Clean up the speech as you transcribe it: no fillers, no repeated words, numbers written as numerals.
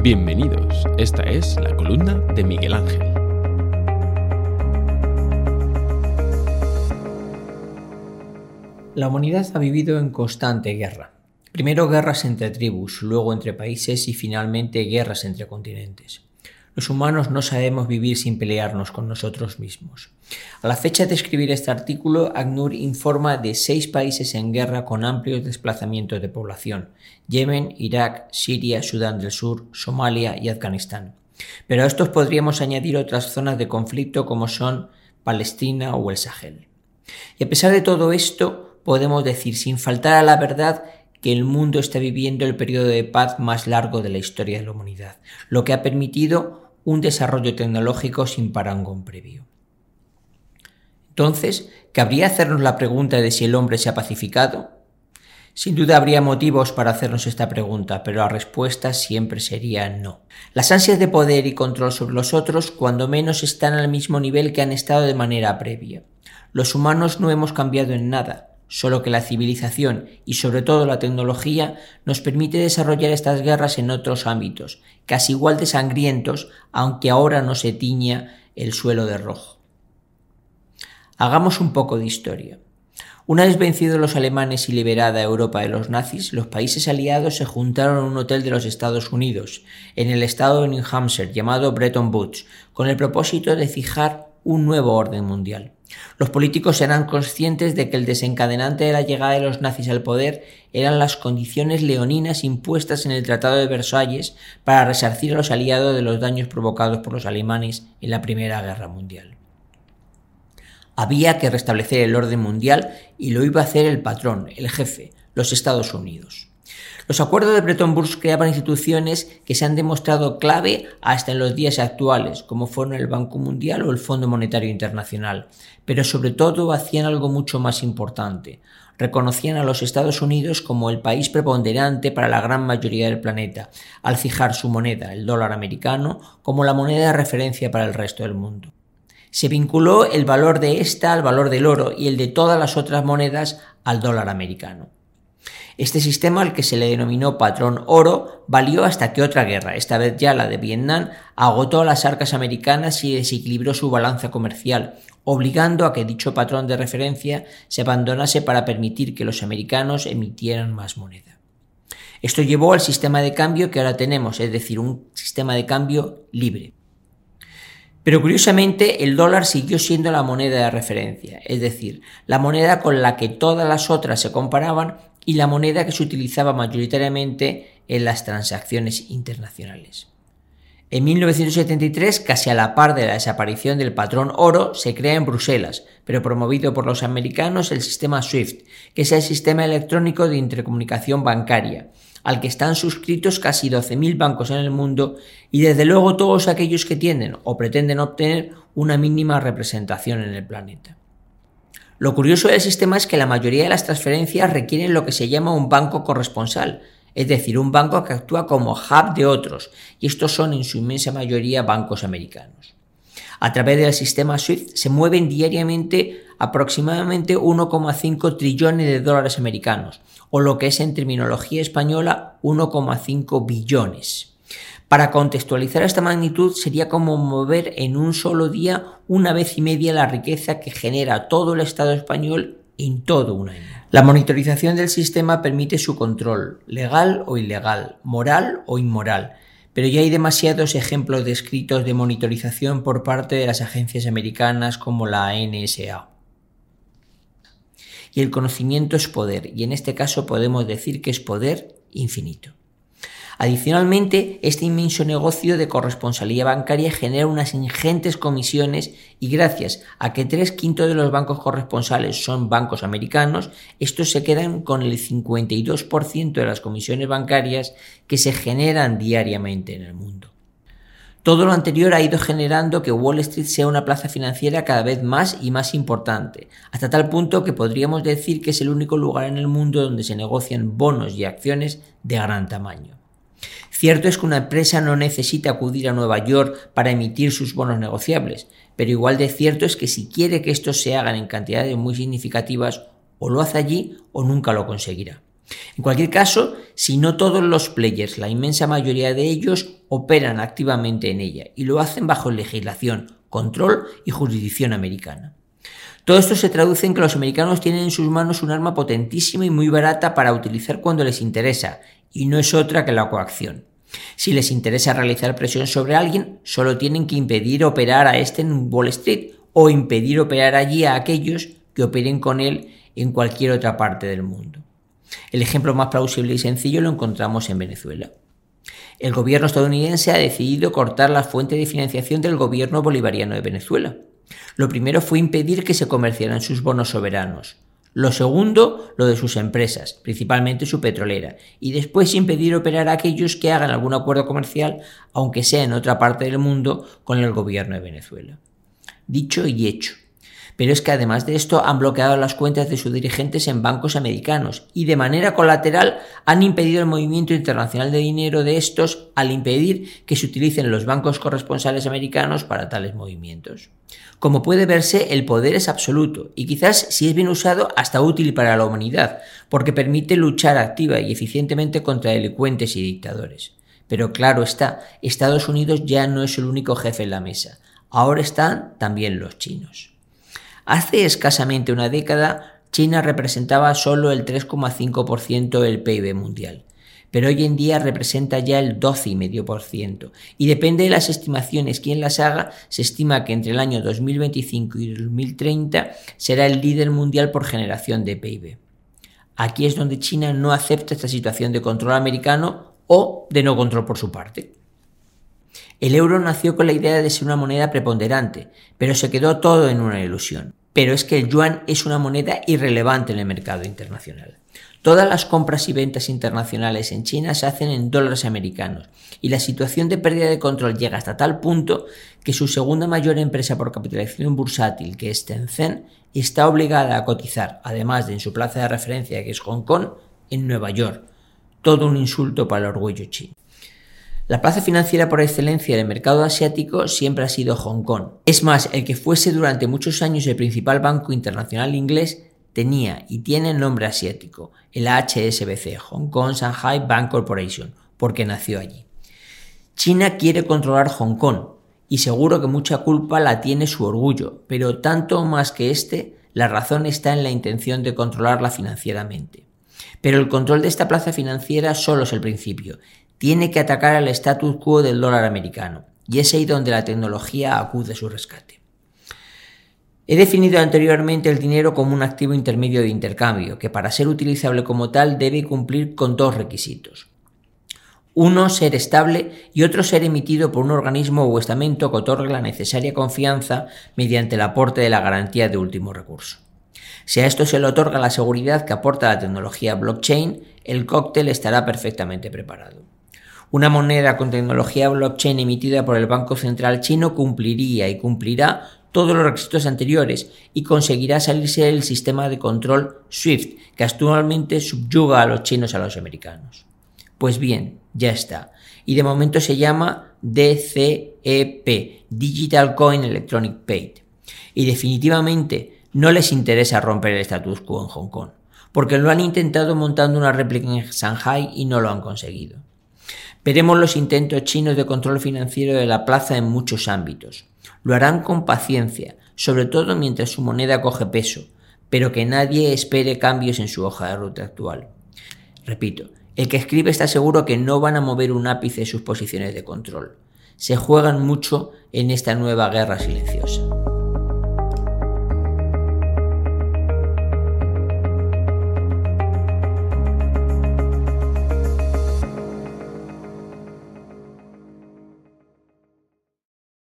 Bienvenidos, esta es la columna de Miguel Ángel. La humanidad ha vivido en constante guerra. Primero guerras entre tribus, luego entre países y finalmente guerras entre continentes. Los humanos no sabemos vivir sin pelearnos con nosotros mismos. A la fecha de escribir este artículo, ACNUR informa de 6 países en guerra con amplios desplazamientos de población: Yemen, Irak, Siria, Sudán del Sur, Somalia y Afganistán. Pero a estos podríamos añadir otras zonas de conflicto como son Palestina o el Sahel. Y a pesar de todo esto, podemos decir sin faltar a la verdad que el mundo está viviendo el periodo de paz más largo de la historia de la humanidad, lo que ha permitido un desarrollo tecnológico sin parangón previo. Entonces, ¿cabría hacernos la pregunta de si el hombre se ha pacificado? Sin duda habría motivos para hacernos esta pregunta, pero la respuesta siempre sería no. Las ansias de poder y control sobre los otros, cuando menos, están al mismo nivel que han estado de manera previa. Los humanos no hemos cambiado en nada, solo que la civilización y sobre todo la tecnología nos permite desarrollar estas guerras en otros ámbitos, casi igual de sangrientos, aunque ahora no se tiña el suelo de rojo. Hagamos un poco de historia. Una vez vencidos los alemanes y liberada Europa de los nazis, los países aliados se juntaron en un hotel de los Estados Unidos, en el estado de New Hampshire, llamado Bretton Woods, con el propósito de fijar un nuevo orden mundial. Los políticos eran conscientes de que el desencadenante de la llegada de los nazis al poder eran las condiciones leoninas impuestas en el Tratado de Versalles para resarcir a los aliados de los daños provocados por los alemanes en la Primera Guerra Mundial. Había que restablecer el orden mundial y lo iba a hacer el patrón, el jefe, los Estados Unidos. Los acuerdos de Bretton Woods creaban instituciones que se han demostrado clave hasta en los días actuales, como fueron el Banco Mundial o el Fondo Monetario Internacional, pero sobre todo hacían algo mucho más importante. Reconocían a los Estados Unidos como el país preponderante para la gran mayoría del planeta, al fijar su moneda, el dólar americano, como la moneda de referencia para el resto del mundo. Se vinculó el valor de esta al valor del oro y el de todas las otras monedas al dólar americano. Este sistema, al que se le denominó patrón oro, valió hasta que otra guerra, esta vez ya la de Vietnam, agotó las arcas americanas y desequilibró su balanza comercial, obligando a que dicho patrón de referencia se abandonase para permitir que los americanos emitieran más moneda. Esto llevó al sistema de cambio que ahora tenemos, es decir, un sistema de cambio libre. Pero curiosamente el dólar siguió siendo la moneda de referencia, es decir, la moneda con la que todas las otras se comparaban y la moneda que se utilizaba mayoritariamente en las transacciones internacionales. En 1973, casi a la par de la desaparición del patrón oro, se crea en Bruselas, pero promovido por los americanos, el sistema SWIFT, que es el sistema electrónico de intercomunicación bancaria, al que están suscritos casi 12.000 bancos en el mundo y desde luego todos aquellos que tienen o pretenden obtener una mínima representación en el planeta. Lo curioso del sistema es que la mayoría de las transferencias requieren lo que se llama un banco corresponsal, es decir, un banco que actúa como hub de otros, y estos son en su inmensa mayoría bancos americanos. A través del sistema SWIFT se mueven diariamente aproximadamente 1,5 trillones de dólares americanos, o lo que es en terminología española 1,5 billones. Para contextualizar esta magnitud sería como mover en un solo día 1,5 veces la riqueza que genera todo el Estado español en todo un año. La monitorización del sistema permite su control, legal o ilegal, moral o inmoral, pero ya hay demasiados ejemplos descritos de monitorización por parte de las agencias americanas como la NSA. Y el conocimiento es poder, y en este caso podemos decir que es poder infinito. Adicionalmente, este inmenso negocio de corresponsalía bancaria genera unas ingentes comisiones y gracias a que 3/5 de los bancos corresponsales son bancos americanos, estos se quedan con el 52% de las comisiones bancarias que se generan diariamente en el mundo. Todo lo anterior ha ido generando que Wall Street sea una plaza financiera cada vez más y más importante, hasta tal punto que podríamos decir que es el único lugar en el mundo donde se negocian bonos y acciones de gran tamaño. Cierto es que una empresa no necesita acudir a Nueva York para emitir sus bonos negociables, pero igual de cierto es que si quiere que estos se hagan en cantidades muy significativas, o lo hace allí o nunca lo conseguirá. En cualquier caso, si no todos los players, la inmensa mayoría de ellos operan activamente en ella y lo hacen bajo legislación, control y jurisdicción americana. Todo esto se traduce en que los americanos tienen en sus manos un arma potentísima y muy barata para utilizar cuando les interesa, y no es otra que la coacción. Si les interesa realizar presión sobre alguien, solo tienen que impedir operar a este en Wall Street o impedir operar allí a aquellos que operen con él en cualquier otra parte del mundo. El ejemplo más plausible y sencillo lo encontramos en Venezuela. El gobierno estadounidense ha decidido cortar la fuente de financiación del gobierno bolivariano de Venezuela. Lo primero fue impedir que se comerciaran sus bonos soberanos. Lo segundo, lo de sus empresas, principalmente su petrolera, y después impedir operar a aquellos que hagan algún acuerdo comercial, aunque sea en otra parte del mundo, con el gobierno de Venezuela. Dicho y hecho. Pero es que además de esto han bloqueado las cuentas de sus dirigentes en bancos americanos y de manera colateral han impedido el movimiento internacional de dinero de estos al impedir que se utilicen los bancos corresponsales americanos para tales movimientos. Como puede verse, el poder es absoluto y quizás, si es bien usado, hasta útil para la humanidad, porque permite luchar activa y eficientemente contra delincuentes y dictadores. Pero claro está, Estados Unidos ya no es el único jefe en la mesa. Ahora están también los chinos. Hace escasamente una década, China representaba solo el 3,5% del PIB mundial, pero hoy en día representa ya el 12,5%, y depende de las estimaciones quien las haga, se estima que entre el año 2025 y 2030 será el líder mundial por generación de PIB. Aquí es donde China no acepta esta situación de control americano o de no control por su parte. El euro nació con la idea de ser una moneda preponderante, pero se quedó todo en una ilusión. Pero es que el yuan es una moneda irrelevante en el mercado internacional. Todas las compras y ventas internacionales en China se hacen en dólares americanos y la situación de pérdida de control llega hasta tal punto que su segunda mayor empresa por capitalización bursátil, que es Tencent, está obligada a cotizar, además de en su plaza de referencia, que es Hong Kong, en Nueva York. Todo un insulto para el orgullo chino. La plaza financiera por excelencia del mercado asiático siempre ha sido Hong Kong. Es más, el que fuese durante muchos años el principal banco internacional inglés tenía y tiene nombre asiático, el HSBC, Hong Kong Shanghai Bank Corporation, porque nació allí. China quiere controlar Hong Kong y seguro que mucha culpa la tiene su orgullo, pero tanto más que la razón está en la intención de controlarla financieramente. Pero el control de esta plaza financiera solo es el principio. Tiene que atacar al status quo del dólar americano, y es ahí donde la tecnología acude a su rescate. He definido anteriormente el dinero como un activo intermedio de intercambio, que para ser utilizable como tal debe cumplir con dos requisitos. Uno, ser estable, y otro, ser emitido por un organismo o estamento que otorgue la necesaria confianza mediante el aporte de la garantía de último recurso. Si a esto se le otorga la seguridad que aporta la tecnología blockchain, el cóctel estará perfectamente preparado. Una moneda con tecnología blockchain emitida por el Banco Central chino cumpliría y cumplirá todos los requisitos anteriores y conseguirá salirse del sistema de control SWIFT que actualmente subyuga a los chinos a los americanos. Pues bien, ya está. Y de momento se llama DCEP, Digital Coin Electronic Paid. Y definitivamente no les interesa romper el status quo en Hong Kong, porque lo han intentado montando una réplica en Shanghai y no lo han conseguido. Veremos los intentos chinos de control financiero de la plaza en muchos ámbitos. Lo harán con paciencia, sobre todo mientras su moneda coge peso, pero que nadie espere cambios en su hoja de ruta actual. Repito, el que escribe está seguro que no van a mover un ápice sus posiciones de control. Se juegan mucho en esta nueva guerra silenciosa.